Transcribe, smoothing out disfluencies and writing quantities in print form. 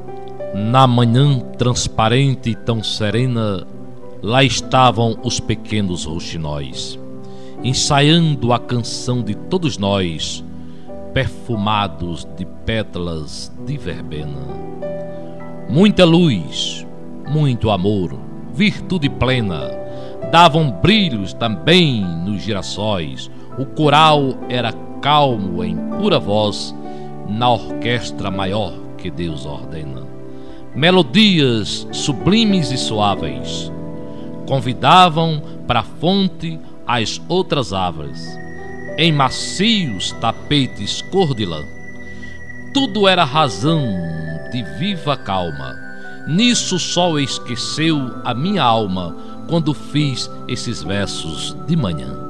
Na manhã transparente e tão serena, lá estavam os pequenos rouxinóis, ensaiando a canção de todos nós, perfumados de pétalas de verbena. Muita luz, muito amor, virtude plena, davam brilhos também nos girassóis. O coral era calmo em pura voz, na orquestra maior que Deus ordena. Melodias sublimes e suaves convidavam para a fonte as outras aves, em macios tapetes cor de lã. Tudo era razão de viva calma. Nisso só esqueceu a minha alma quando fiz esses versos de manhã.